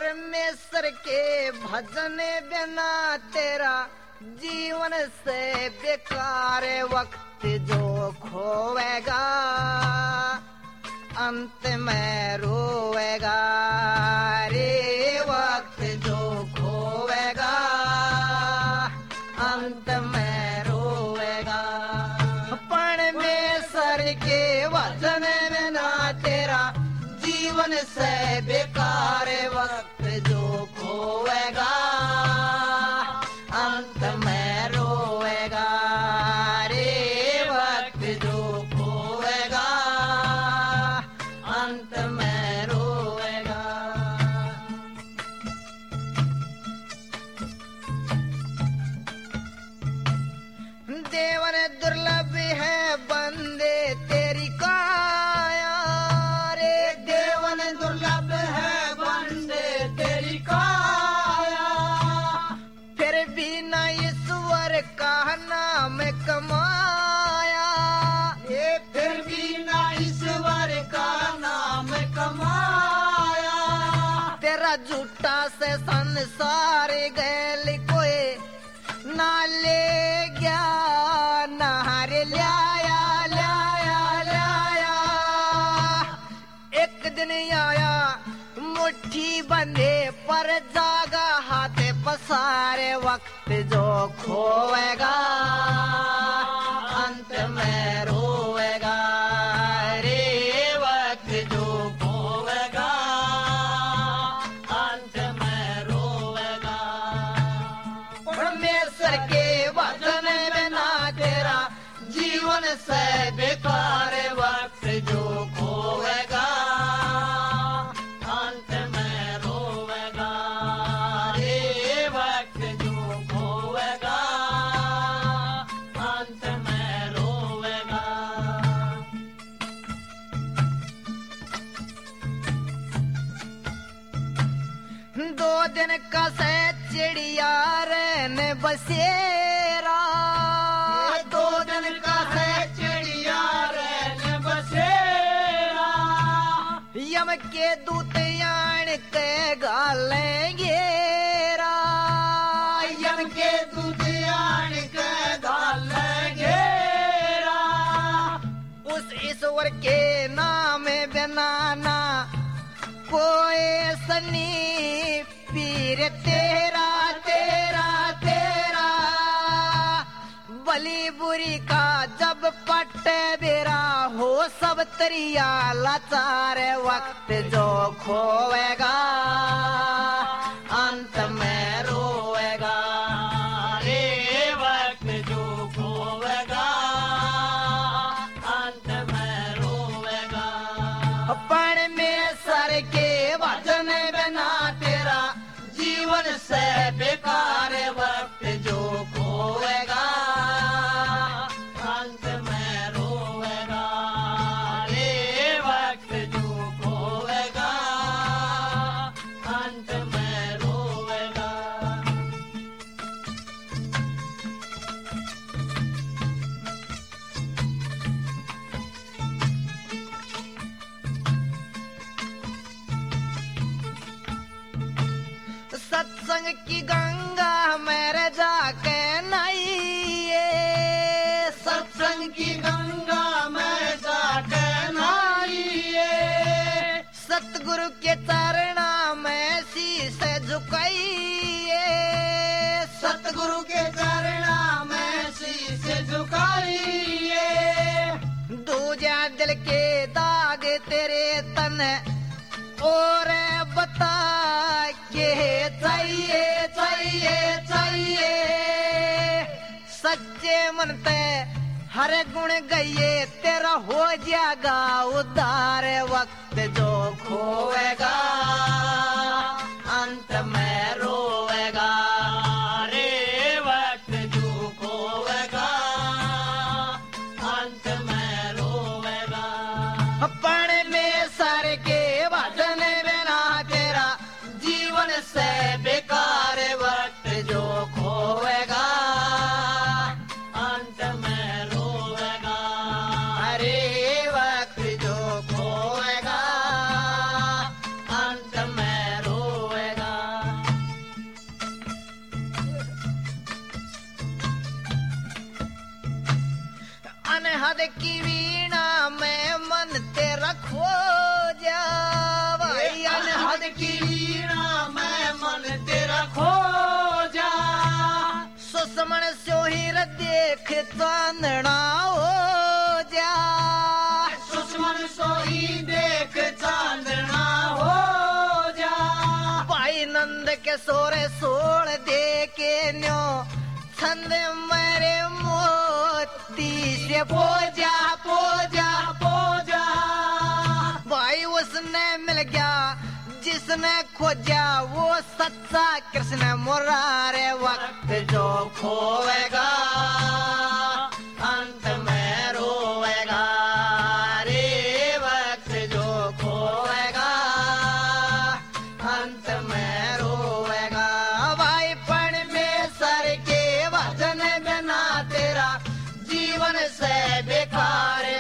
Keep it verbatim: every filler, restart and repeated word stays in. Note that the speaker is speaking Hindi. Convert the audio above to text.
परमेश्वर के भजन बिना तेरा जीवन से बेकार वक्त जो खोएगा अंत में रोएगा रे वक्त जो खोएगा अंत में रोएगा परमेश्वर के वचन बिना तेरा जीवन से बेकार वक्त जो खोएगा अंत में रोएगा रे वक्त जो खोएगा अंत में रोएगा। देवन दुर्लभ है बंदे तेरी काया रे देवन दुर्लभ है बंदे तेरी काया फिर भी न ईश्वर का नाम कमाया ये फिर भी न ईश्वर का नाम कमाया तेरा झूठा से संसार गैल कोई ना ले गया नहार लाया लाया लाया एक दिन आया मुट्ठी बंधे पर जागा हाथ पसारे वक्त जो खोएगा अंत में रोएगा रे वक्त जो खोएगा अंत में रोएगा परमेश्वर के वचन बिना तेरा जीवन से बेकार वक्त जो खोएगा अंत में रोएगा रे वक्त जो खोएगा अंत में रोएगा। दो दिन का से चिड़िया रहने बसेरा दो दिन का से चिड़िया रहने बसेरा यम के दूत यान के गालेंगे यम के दूत यान के गालेंगे उस ईश्वर के नाम बिना ना कोई सनी पीर तेरा तेरा तेरा बली बुरी का जब पट बेरा हो सब तरिया लाचार वक्त जो खोएगा अंत में रोएगा रे वक्त जो खोएगा अंत में रोएगा परमेश्वर के वचन बिना तेरा जीवन से बेकार वक्त जो खोएगा अंत में रोएगा रे वक्त जो खोएगा अंत में रोएगा। सत्संग की गंगा मेरे जाके नहाइए सत्संग की गंगा में जाके नहाइए सतगुरु के चरणा में शीश झुकाइए सतगुरु के चरणा में शीश झुकाइए दूजा दिल के दाग तेरे तन और बता के चाहिए चाहिए चाहिए सच्चे मन ते हर गुण गइए तेरा हो जाएगा उद्धार वक्त जो खोएगा अंत में रोएगा रे वक्त जो खोएगा अंत में रोएगा परमेश्वर के वचन बिना तेरा जीवन से बेकार वक्त जो खोएगा अंत में रोएगा अरे वक्त जो खोएगा अंत हद की वीणा में मन तेरा खो जा भाई अनहद की वीणा में मन तेरा खो जा सुषमन सोहिर देख चांदना हो जा दुश्मन सोई देख चांदना हो जा भाई नंद के सोरे सोल दे के न्यो छंद मेरे मोती से पूजा पूजा पूजा भाई उसने मिल गया जिसने खोजा वो सच्चा कृष्ण मुरारे वक्त जो खोएगा अंत में रोएगा रे वक्त जो खोएगा अंत में रोएगा भाई परमेश्वर के वचन बिना तेरा जीवन से बेकार